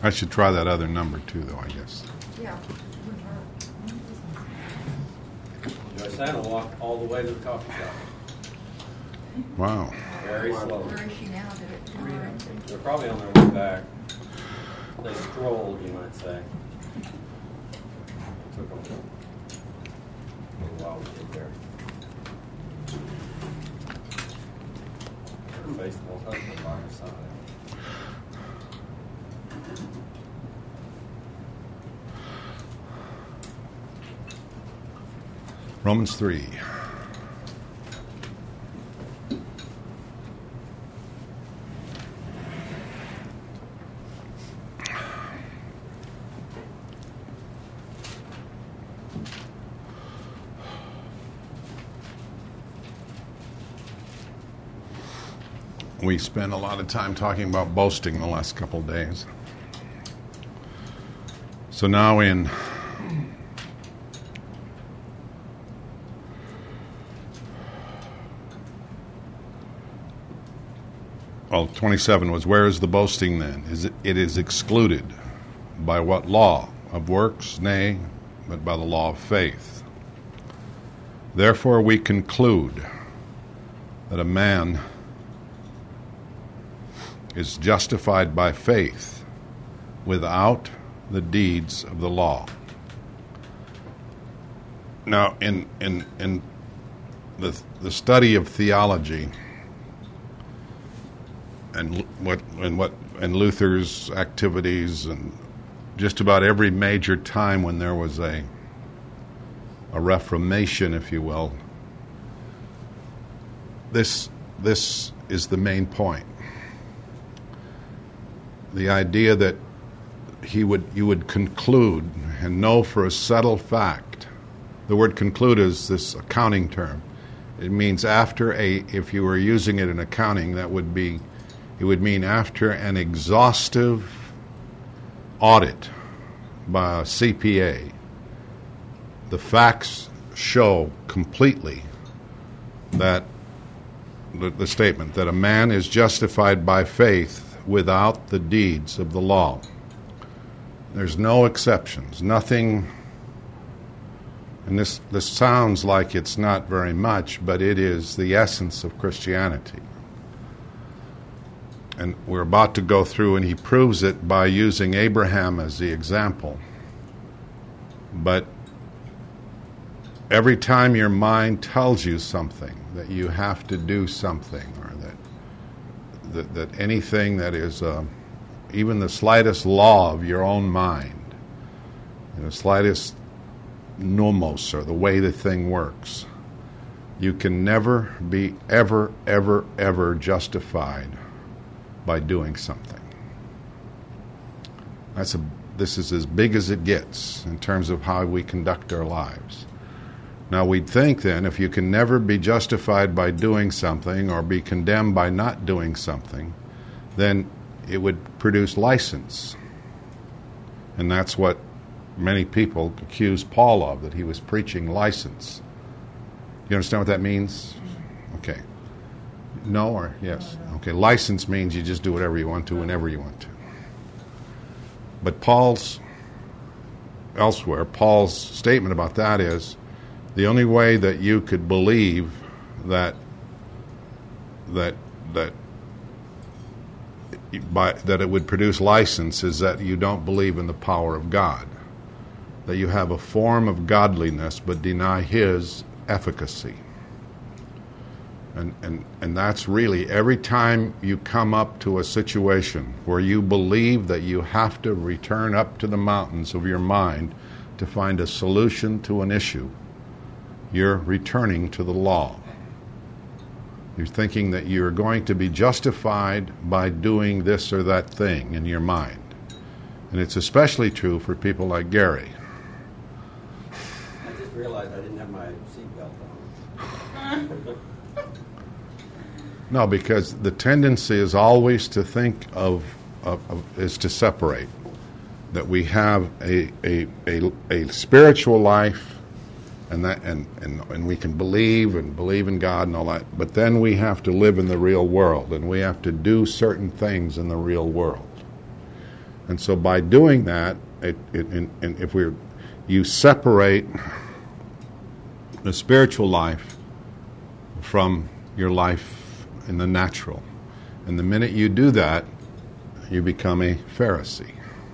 I should try that other number too, though, I guess. Yeah. Joy Santa walked all the way to the coffee shop. Wow. Very slowly. Where is she now? Did it turn her into? They're probably on their way back. They strolled, you might say. Took them a little while to get there. Her faithful husband by her side. Romans 3. We spent a lot of time talking about boasting the last couple of days. So now in well, 27 was, where is the boasting then? It is excluded. By what law? Of works? Nay, but by the law of faith. Therefore we conclude that a man is justified by faith without the deeds of the law. Now, in the study of theology and Luther's activities, and just about every major time when there was a reformation, if you will, this is the main point. The idea that you would conclude and know for a settled fact. The word conclude is this accounting term. It means if you were using it in accounting, it would mean after an exhaustive audit by a CPA, the facts show completely that the statement that a man is justified by faith without the deeds of the law. There's no exceptions, nothing, and this sounds like it's not very much, but it is the essence of Christianity. And we're about to go through, and he proves it by using Abraham as the example. But every time your mind tells you something, that you have to do something, or that anything that is even the slightest law of your own mind, the slightest nomos, or the way the thing works, you can never be ever justified by doing something. This is as big as it gets in terms of how we conduct our lives. Now, we'd think then, if you can never be justified by doing something or be condemned by not doing something, then it would produce license. And that's what many people accuse Paul of, that he was preaching license. You understand what that means? Okay. No or yes? Okay, license means you just do whatever you want to whenever you want to. But Paul's statement about that is, the only way that you could believe that it would produce license is that you don't believe in the power of God, that you have a form of godliness but deny His efficacy. And that's really every time you come up to a situation where you believe that you have to return up to the mountains of your mind to find a solution to an issue, you're returning to the law. You're thinking that you're going to be justified by doing this or that thing in your mind. And it's especially true for people like Gary. I just realized I didn't have my seatbelt on. No, because the tendency is always to think is to separate. That we have a spiritual life, and we can believe in God and all that, but then we have to live in the real world, and we have to do certain things in the real world. And so by doing that, you separate the spiritual life from your life in the natural. And the minute you do that, you become a Pharisee.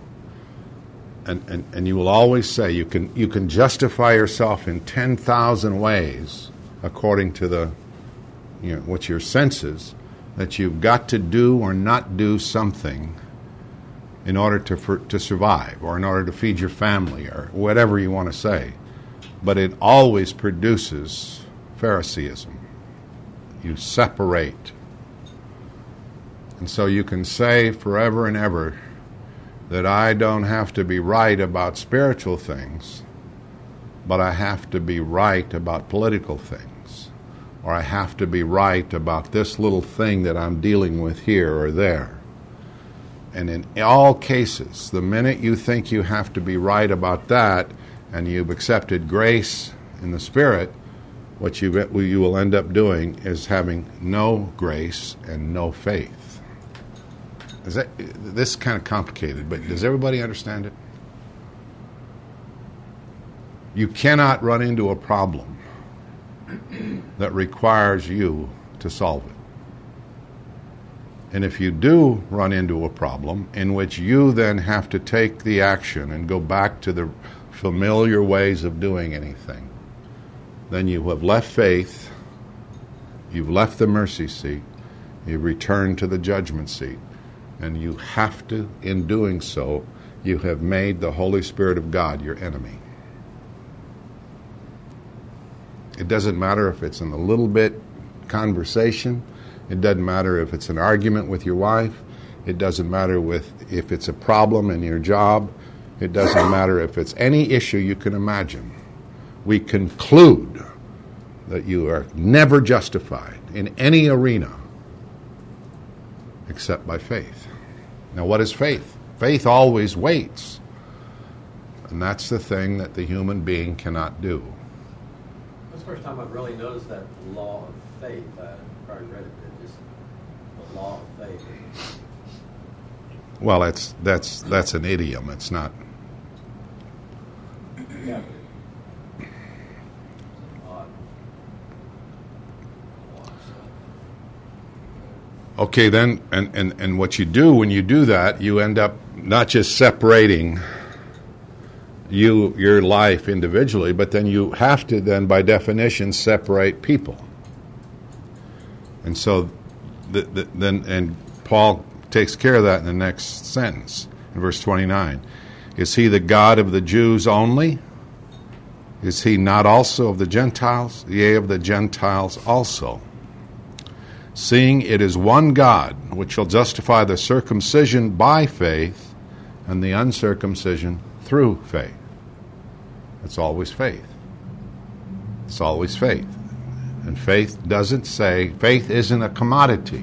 And you will always say, you can justify yourself in 10,000 ways according to what your sense is, that you've got to do or not do something in order to survive, or in order to feed your family, or whatever you want to say. But it always produces Phariseeism. You separate. And so you can say forever and ever that I don't have to be right about spiritual things, but I have to be right about political things, or I have to be right about this little thing that I'm dealing with here or there. And in all cases, the minute you think you have to be right about that, and you've accepted grace in the Spirit, what you will end up doing is having no grace and no faith. This is kind of complicated, but does everybody understand it? You cannot run into a problem that requires you to solve it. And if you do run into a problem in which you then have to take the action and go back to the familiar ways of doing anything, then you have left faith, you've left the mercy seat, you've returned to the judgment seat. And you have to, in doing so, you have made the Holy Spirit of God your enemy. It doesn't matter if it's in a little bit conversation. It doesn't matter if it's an argument with your wife. It doesn't matter if it's a problem in your job. It doesn't matter if it's any issue you can imagine. We conclude that you are never justified in any arena except by faith. Now, what is faith? Faith always waits. And that's the thing that the human being cannot do. That's the first time I've really noticed that law of faith. I probably read it, just the law of faith. Well, that's an idiom. It's not. Yeah. Okay, then, and what you do when you do that, you end up not just separating your life individually, but then you have to then, by definition, separate people. And so, then Paul takes care of that in the next sentence, in verse 29. Is he the God of the Jews only? Is he not also of the Gentiles? Yea, of the Gentiles also. Seeing it is one God, which shall justify the circumcision by faith and the uncircumcision through faith. It's always faith. It's always faith. And faith isn't a commodity.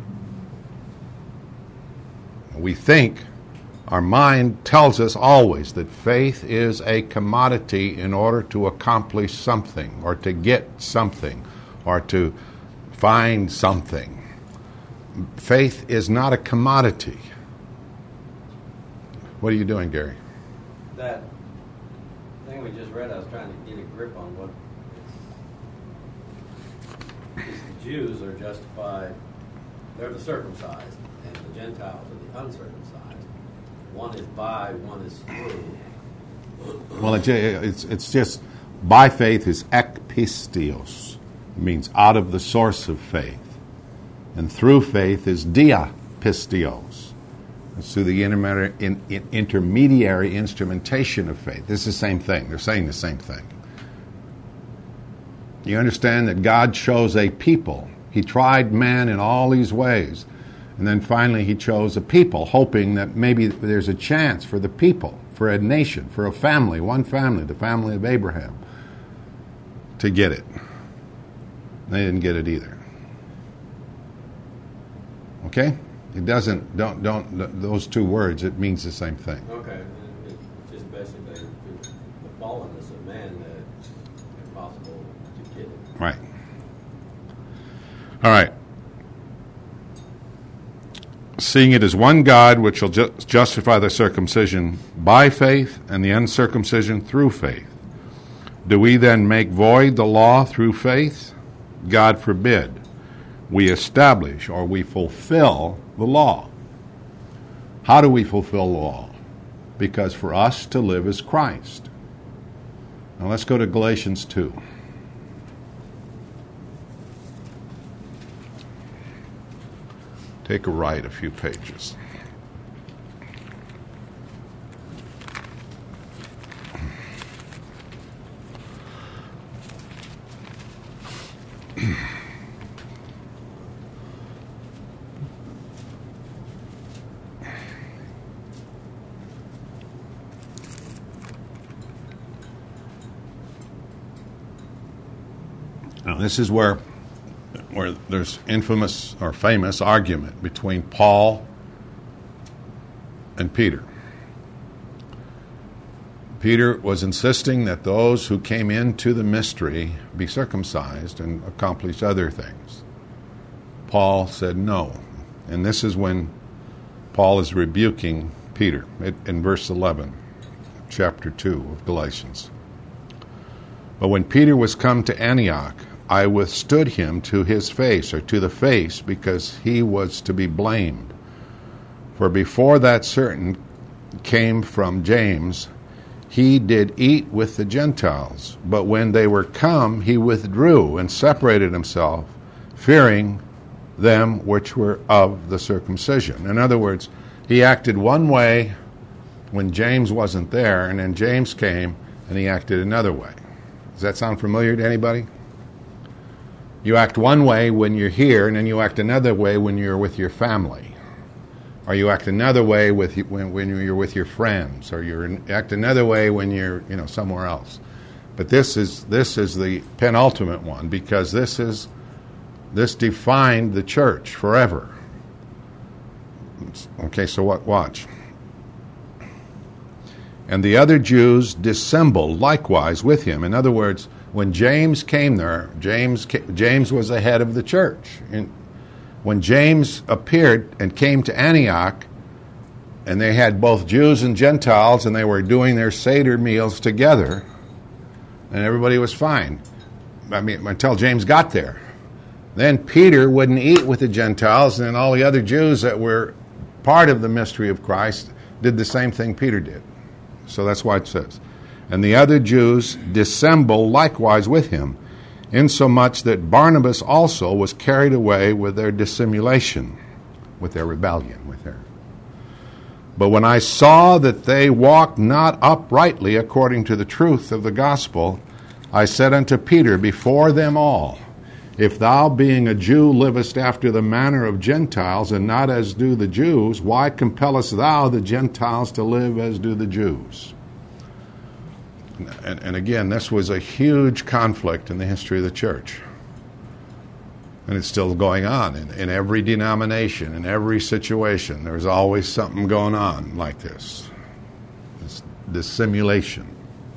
We think, our mind tells us always that faith is a commodity in order to accomplish something, or to get something, or to find something. Faith is not a commodity. What are you doing, Gary? That thing we just read, I was trying to get a grip on what the Jews are justified. They're the circumcised, and the Gentiles are the uncircumcised. One is by, one is through. Well, it's just, by faith is ek pistios. It means out of the source of faith. And through faith is dia pistios. It's through the intermediary instrumentation of faith. This is the same thing. They're saying the same thing. You understand that God chose a people. He tried man in all these ways. And then finally he chose a people, hoping that maybe there's a chance for the people, for a nation, for a family, one family, the family of Abraham, to get it. They didn't get it either. Okay? It doesn't, don't, those two words, it means the same thing. Okay. It's just basically the fallenness of man that it's impossible to get it. Right. All right. seeing it is one God which will justify the circumcision by faith and the uncircumcision through faith. Do we then make void the law through faith? God forbid. We establish or we fulfill the law. How do we fulfill the law? Because for us to live is Christ. Now let's go to Galatians 2. Take a right a few pages. Now, this is where there's infamous or famous argument between Paul and Peter. Peter was insisting that those who came into the mystery be circumcised and accomplish other things. Paul said no. And this is when Paul is rebuking Peter in verse 11, chapter 2 of Galatians. But when Peter was come to Antioch, I withstood him to his face, or to the face, because he was to be blamed. For before that certain came from James, he did eat with the Gentiles. But when they were come, he withdrew and separated himself, fearing them which were of the circumcision. In other words, he acted one way when James wasn't there, and then James came and he acted another way. Does that sound familiar to anybody? You act one way when you're here, and then you act another way when you're with your family. Or you act another way when you're with your friends, or you act another way when you're somewhere else. But this is the penultimate one, because this defined the church forever. Okay, so watch. And the other Jews dissembled likewise with him. In other words, when James came there, James was the head of the church. And when James appeared and came to Antioch, and they had both Jews and Gentiles, and they were doing their Seder meals together, and everybody was fine. I mean, until James got there. Then Peter wouldn't eat with the Gentiles, and then all the other Jews that were part of the mystery of Christ did the same thing Peter did. So that's why it says, and the other Jews dissembled likewise with him, insomuch that Barnabas also was carried away with their dissimulation, with their rebellion, But when I saw that they walked not uprightly according to the truth of the gospel, I said unto Peter before them all, if thou being a Jew livest after the manner of Gentiles, and not as do the Jews, why compellest thou the Gentiles to live as do the Jews? And again, this was a huge conflict in the history of the church. And it's still going on in every denomination, in every situation. There's always something going on like this dissimulation.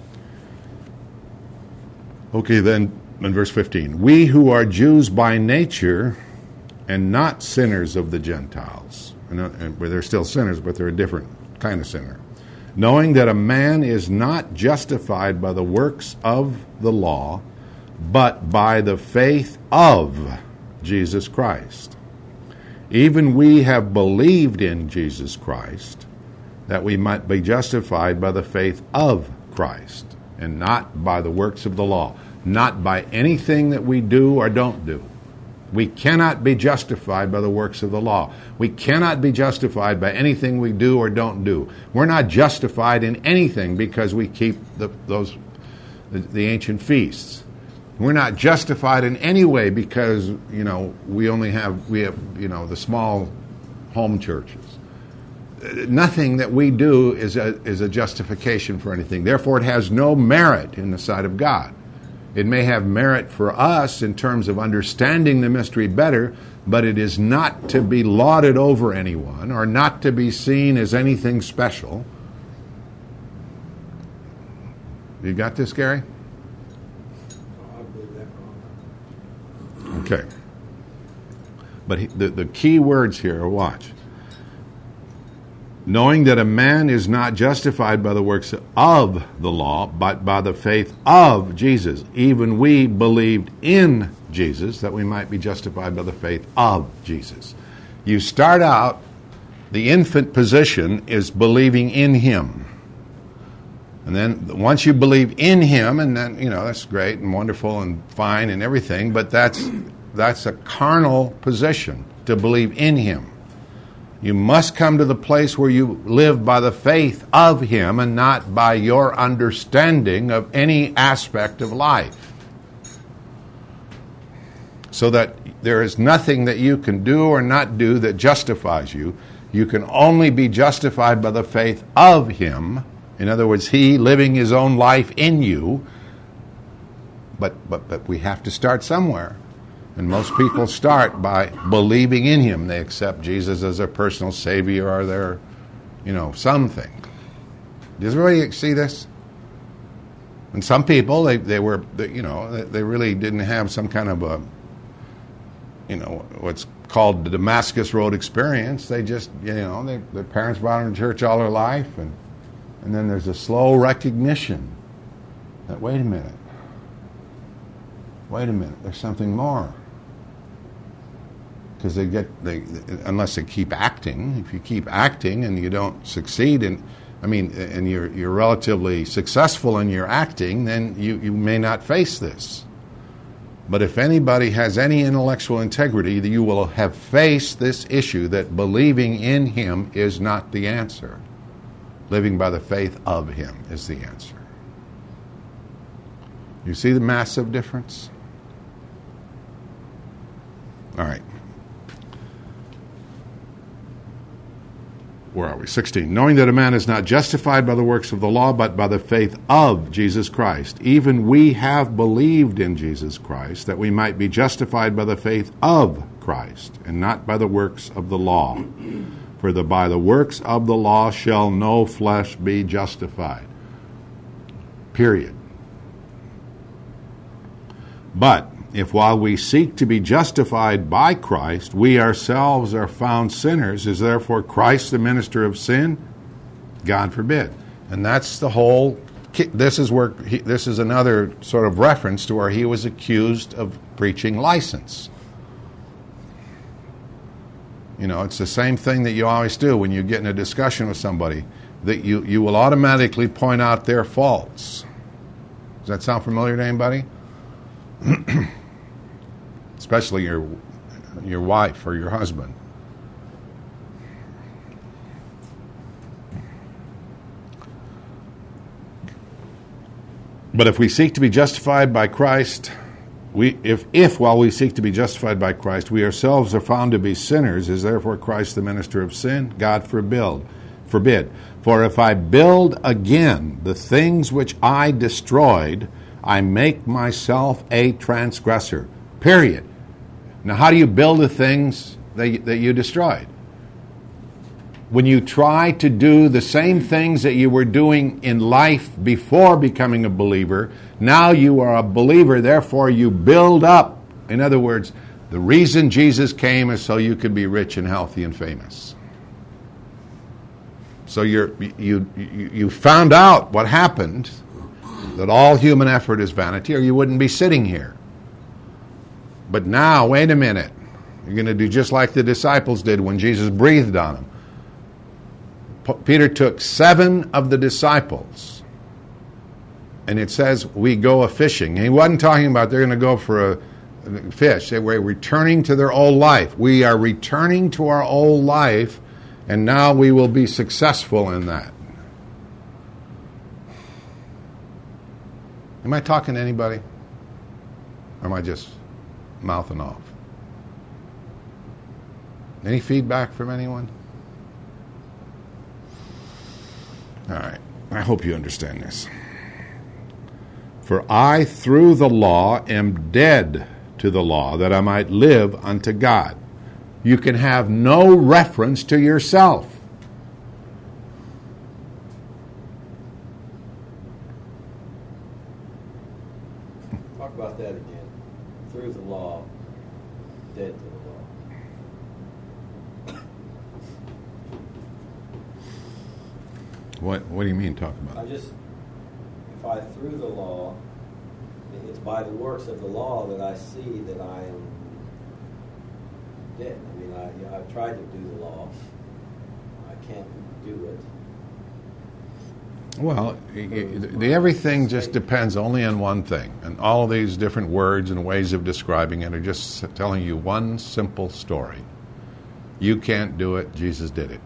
Okay, then in verse 15, we who are Jews by nature and not sinners of the Gentiles. And they're still sinners, but they're a different kind of sinner. Knowing that a man is not justified by the works of the law, but by the faith of Jesus Christ. Even we have believed in Jesus Christ, that we might be justified by the faith of Christ, and not by the works of the law, not by anything that we do or don't do. We cannot be justified by the works of the law. We cannot be justified by anything we do or don't do. We're not justified in anything because we keep the ancient feasts. We're not justified in any way because we have the small home churches. Nothing that we do is a justification for anything. Therefore, it has no merit in the sight of God. It may have merit for us in terms of understanding the mystery better, but it is not to be lauded over anyone or not to be seen as anything special. You got this, Gary? Okay. But the key words here are, watch. knowing that a man is not justified by the works of the law, but by the faith of Jesus. Even we believed in Jesus, that we might be justified by the faith of Jesus. You start out, the infant position is believing in Him. And then once you believe in Him, and then, that's great and wonderful and fine and everything, but that's a carnal position, to believe in Him. You must come to the place where you live by the faith of Him and not by your understanding of any aspect of life. So that there is nothing that you can do or not do that justifies you. You can only be justified by the faith of Him. In other words, He living His own life in you. But we have to start somewhere. And most people start by believing in Him. They accept Jesus as their personal Savior or their, something. Does everybody see this? And some people, they really didn't have some kind of a, what's called the Damascus Road experience. They just, their parents brought them to church all their life, and then there's a slow recognition that, wait a minute, there's something more. Because unless they keep acting, if you keep acting and you don't succeed, and you're relatively successful in your acting, then you may not face this. But if anybody has any intellectual integrity, you will have faced this issue that believing in Him is not the answer. Living by the faith of Him is the answer. You see the massive difference? All right. Where are we? 16. Knowing that a man is not justified by the works of the law, but by the faith of Jesus Christ. Even we have believed in Jesus Christ, that we might be justified by the faith of Christ, and not by the works of the law. For by the works of the law shall no flesh be justified. Period. But if while we seek to be justified by Christ, we ourselves are found sinners, is therefore Christ the minister of sin? God forbid. And that's the whole, this is another sort of reference to where he was accused of preaching license. It's the same thing that you always do when you get in a discussion with somebody, that you will automatically point out their faults. Does that sound familiar to anybody? Especially your wife or your husband. But if we seek to be justified by Christ, if while we seek to be justified by Christ, we ourselves are found to be sinners, is therefore Christ the minister of sin? God forbid. For if I build again the things which I destroyed, I make myself a transgressor. Period. Now, how do you build the things that you destroyed? When you try to do the same things that you were doing in life before becoming a believer, now you are a believer, therefore you build up. In other words, the reason Jesus came is so you could be rich and healthy and famous. So you found out what happened, that all human effort is vanity, or you wouldn't be sitting here. But now, wait a minute. You're going to do just like the disciples did when Jesus breathed on them. Peter took 7 of the disciples, and it says, we go a-fishing. He wasn't talking about they're going to go for a fish. They were returning to their old life. We are returning to our old life, and now we will be successful in that. Am I talking to anybody? Or am I just mouthing off? Any feedback from anyone? All right. I hope you understand this. For I, through the law, am dead to the law, that I might live unto God. You can have no reference to yourself. Talk about that again. Through the law, dead to the law. What do you mean talk about? if I through the law, it's by the works of the law that I see that I am dead. I mean, I've tried to do the law. I can't do it. Well, everything just depends only on one thing. And all these different words and ways of describing it are just telling you one simple story. You can't do it, Jesus did it.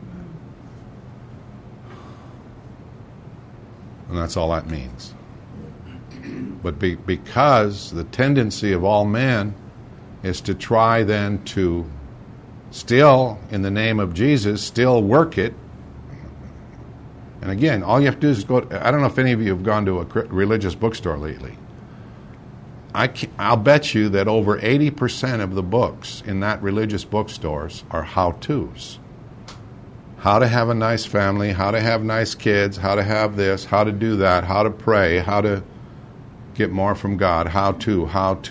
And that's all that means. But because the tendency of all men is to try then to still, in the name of Jesus, still work it. And again, all you have to do is go. I don't know if any of you have gone to a religious bookstore lately. I'll bet you that over 80% of the books in that religious bookstores are how-tos. How to have a nice family, how to have nice kids, how to have this, how to do that, how to pray, how to get more from God, how to.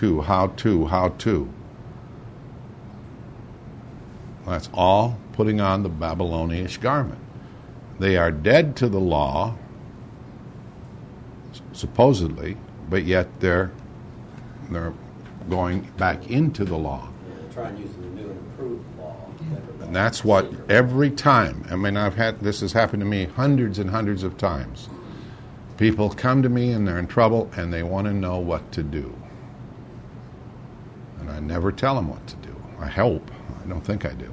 That's all putting on the Babylonish garment. They are dead to the law, supposedly, but yet they're going back into the law. Yeah, they try and use the new and improved law. And that's what every time, I mean, this has happened to me hundreds and hundreds of times. People come to me and they're in trouble and they want to know what to do. And I never tell them what to do. I hope. I don't think I do.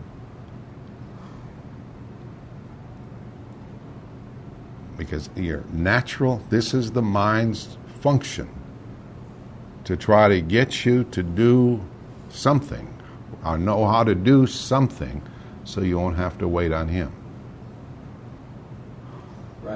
Because your natural, this is the mind's function, to try to get you to do something, or know how to do something, so you won't have to wait on him. Right.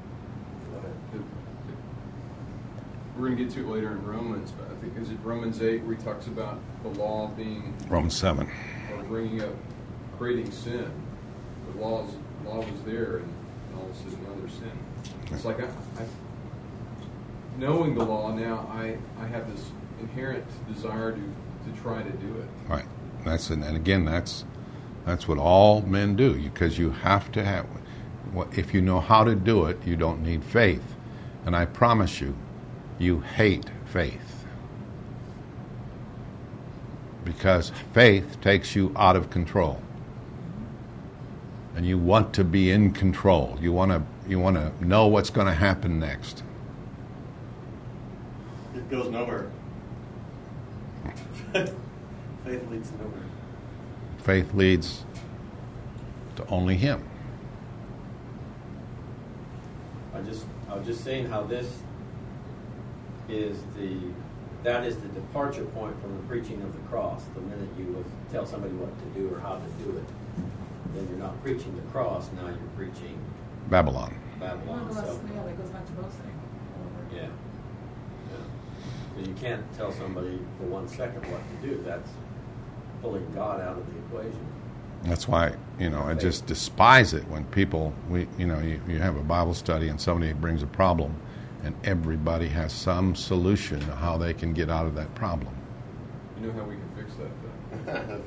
We're going to get to it later in Romans, but I think, is it Romans 8 where he talks about the law being... Romans 7. Or bringing up, creating sin. The law was there, and all of a sudden another sin. It's like, knowing the law now, I have this inherent desire to try to do it. Right. And again, that's what all men do, because you have to have... If you know how to do it, you don't need faith. And I promise you, you hate faith. Because faith takes you out of control. And you want to be in control. You want to know what's going to happen next. It goes nowhere. Faith leads nowhere. Faith leads to only him. I was just saying how this is that is the departure point from the preaching of the cross. The minute you tell somebody what to do or how to do it, then you're not preaching the cross. Now you're preaching Babylon. Babylon. Well, So, that goes back to boasting. yeah. So you can't tell somebody for 1 second what to do. That's pulling God out of the equation. That's why, I just despise it when people, you have a Bible study and somebody brings a problem and everybody has some solution to how they can get out of that problem. You know how we can fix that, though?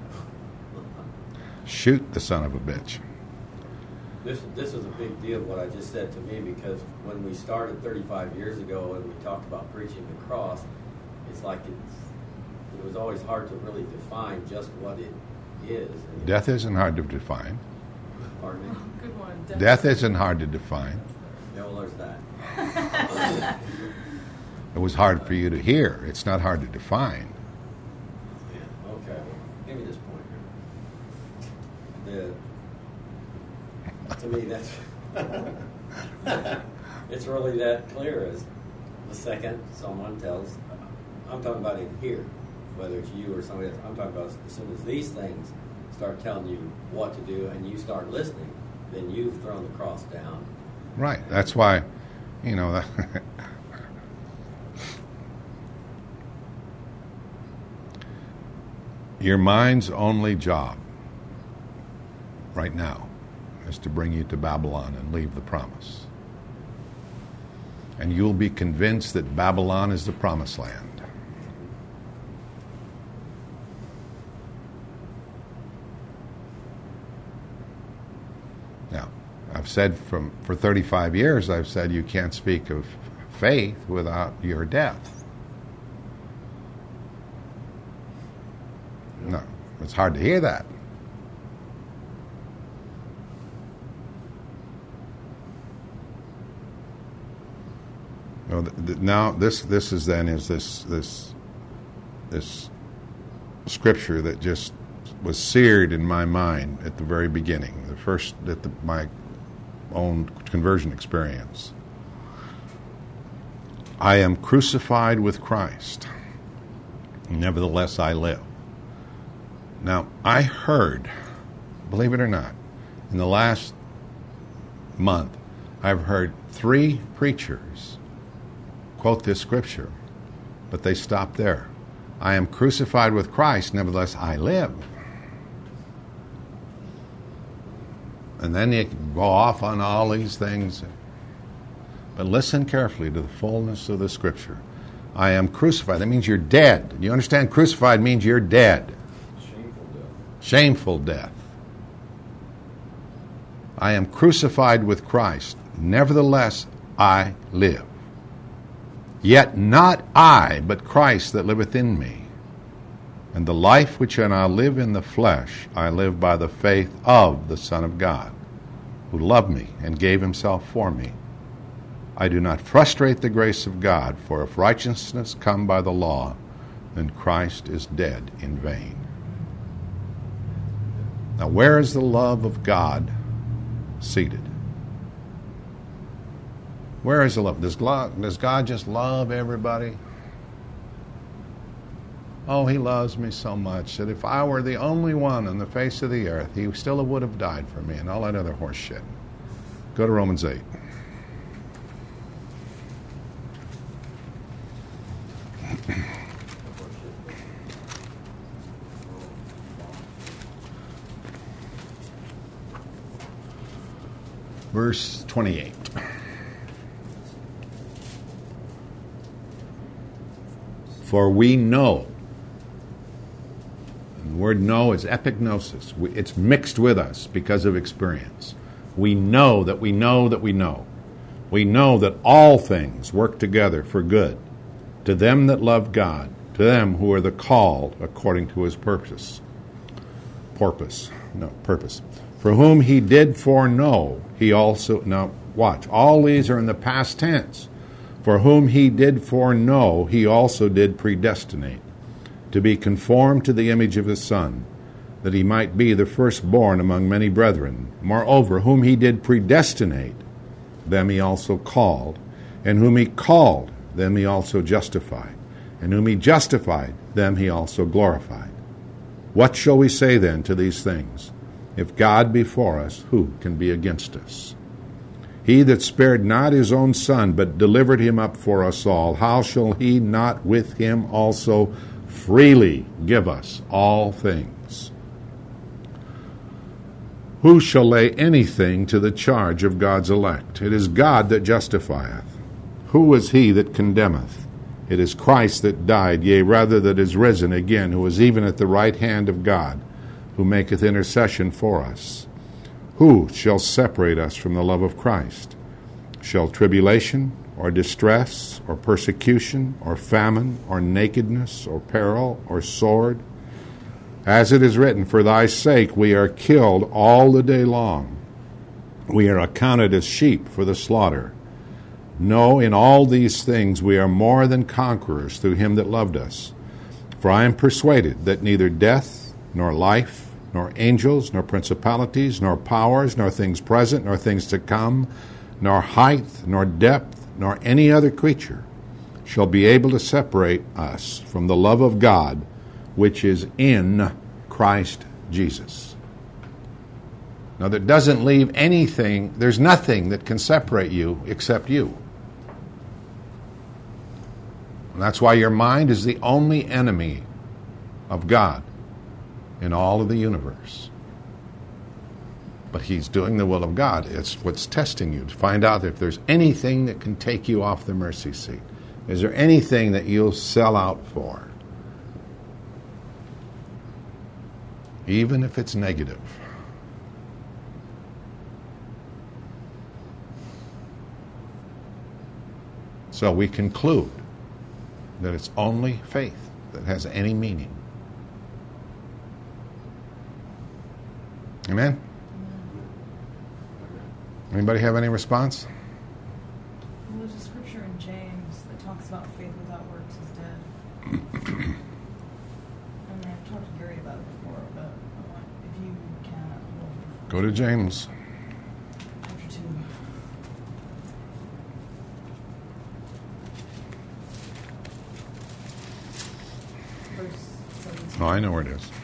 Shoot the son of a bitch. This is a big deal, what I just said to me, because when we started 35 years ago and we talked about preaching the cross, it's like it was always hard to really define just what it is. Death isn't hard to define. Pardon me? Good one. Death isn't hard to define. Yeah, well, there's that. It was hard for you to hear. It's not hard to define. Yeah, okay. Well, give me this point here. To me, that's it's really that clear as the second someone tells, I'm talking about in here, whether it's you or somebody else, I'm talking about as soon as these things start telling you what to do and you start listening, then you've thrown the cross down. Right. That's why, your mind's only job right now is to bring you to Babylon and leave the promise. And you'll be convinced that Babylon is the promised land. Now, I've said for 35 years, I've said you can't speak of faith without your death. No, it's hard to hear that. Now this scripture that just was seared in my mind at the very beginning, my own conversion experience. I am crucified with Christ, nevertheless I live. Now, I heard, believe it or not, in the last month, I've heard 3 preachers quote this scripture, but they stopped there. I am crucified with Christ, nevertheless I live. And then you can go off on all these things. But listen carefully to the fullness of the scripture. I am crucified. That means you're dead. You understand? Crucified means you're dead. Shameful death. Shameful death. I am crucified with Christ. Nevertheless, I live. Yet not I, but Christ that liveth in me. And the life which I now live in the flesh, I live by the faith of the Son of God, who loved me and gave himself for me. I do not frustrate the grace of God, for if righteousness come by the law, then Christ is dead in vain. Now, where is the love of God seated? Where is the love? Does God just love everybody? Oh, he loves me so much that if I were the only one on the face of the earth, he still would have died for me, and all that other horse shit. Go to Romans 8. Verse 28. For we know, and the word know is epignosis. It's mixed with us because of experience. We know that we know that we know. We know that all things work together for good to them that love God, to them who are the called according to his purpose. Purpose. For whom he did foreknow, he also... Now, watch. All these are in the past tense. For whom he did foreknow, he also did predestinate, to be conformed to the image of his Son, that he might be the firstborn among many brethren. Moreover, whom he did predestinate, them he also called. And whom he called, them he also justified. And whom he justified, them he also glorified. What shall we say then to these things? If God be for us, who can be against us? He that spared not his own Son, but delivered him up for us all, how shall he not with him also freely give us all things? Who shall lay anything to the charge of God's elect? It is God that justifieth. Who is he that condemneth? It is Christ that died, yea, rather that is risen again, who is even at the right hand of God, who maketh intercession for us. Who shall separate us from the love of Christ? Shall tribulation, or distress, or persecution, or famine, or nakedness, or peril, or sword? As it is written, for thy sake we are killed all the day long. We are accounted as sheep for the slaughter. No, in all these things we are more than conquerors through him that loved us. For I am persuaded that neither death, nor life, nor angels, nor principalities, nor powers, nor things present, nor things to come, nor height, nor depth, nor any other creature shall be able to separate us from the love of God, which is in Christ Jesus. Now, that doesn't leave anything, there's nothing that can separate you except you. And that's why your mind is the only enemy of God in all of the universe. But he's doing the will of God. It's what's testing you to find out if there's anything that can take you off the mercy seat. Is there anything that you'll sell out for? Even if it's negative. So we conclude that it's only faith that has any meaning. Amen? Anybody have any response? Well, there's a scripture in James that talks about faith without works is dead. I mean, I've talked to Gary about it before, but I want, if you can, Go to James. chapter 2. Verse 17. Oh, I know where it is.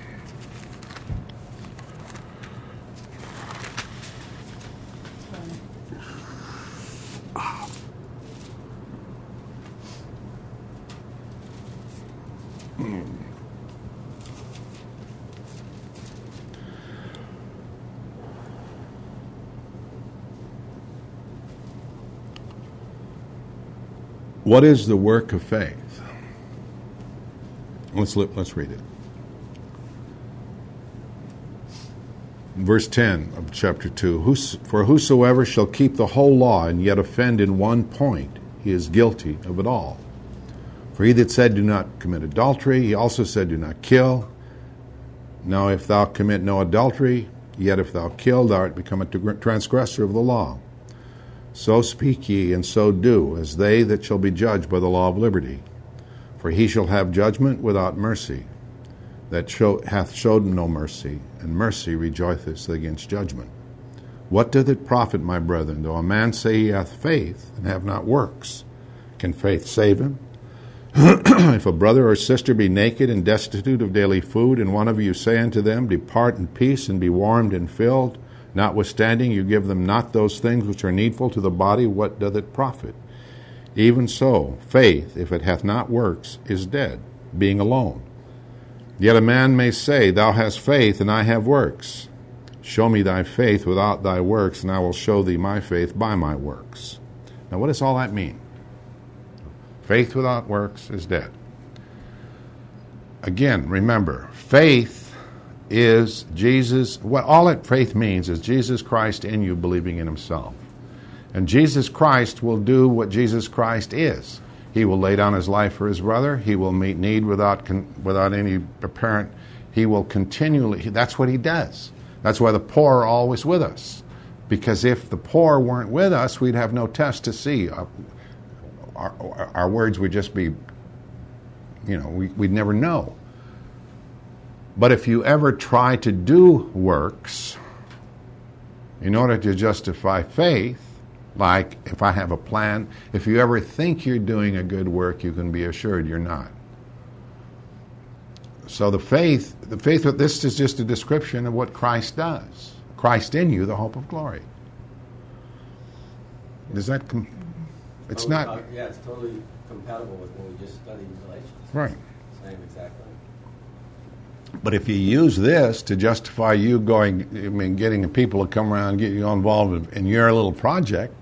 What is the work of faith? Let's read it. Verse 10 of chapter 2. For whosoever shall keep the whole law and yet offend in one point, he is guilty of it all. For he that said, do not commit adultery, he also said, do not kill. Now if thou commit no adultery, yet if thou kill, thou art become a transgressor of the law. So speak ye, and so do, as they that shall be judged by the law of liberty. For he shall have judgment without mercy, that hath showed no mercy, and mercy rejoiceth against judgment. What doth it profit, my brethren, though a man say he hath faith, and have not works? Can faith save him? If a brother or sister be naked and destitute of daily food, and one of you say unto them, depart in peace, and be warmed and filled, notwithstanding you give them not those things which are needful to the body, what doth it profit? Even so, faith, if it hath not works, is dead, being alone. Yet a man may say, thou hast faith, and I have works. Show me thy faith without thy works, and I will show thee my faith by my works. Now what does all that mean? Faith without works is dead. Again, remember, faith is Jesus, what all that faith means is Jesus Christ in you believing in himself. And Jesus Christ will do what Jesus Christ is. He will lay down his life for his brother. He will meet need without any apparent. He will continually, that's what he does. That's why the poor are always with us. Because if the poor weren't with us, we'd have no test to see. Our words would just be, we'd never know. But if you ever try to do works in order to justify faith, like if I have a plan, if you ever think you're doing a good work, you can be assured you're not. So the faith, this is just a description of what Christ does. Christ in you, the hope of glory. Does that it's not... Yeah, it's totally compatible with what we just studied in Galatians. Right. Same exactly. But if you use this to justify you getting people to come around and get you involved in your little project,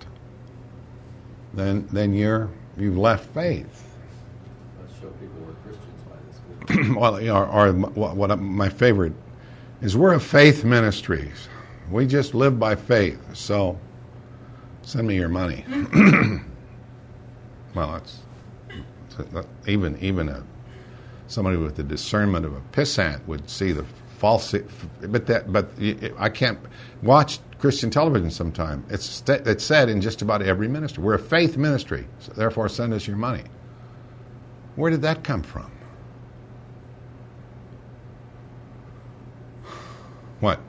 then you've left faith. Let's show people we're Christians by this. Well, my favorite is we're a faith ministry. We just live by faith. So send me your money. Well, even somebody with the discernment of a pissant would see the false. But I can't watch Christian television sometime. It's said in just about every ministry. We're a faith ministry, so therefore send us your money. Where did that come from? What?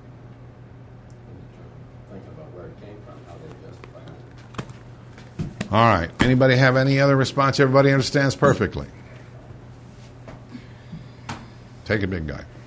Thinking about where it came from, how they justify it. All right. Anybody have any other response? Everybody understands perfectly. Take it, big guy.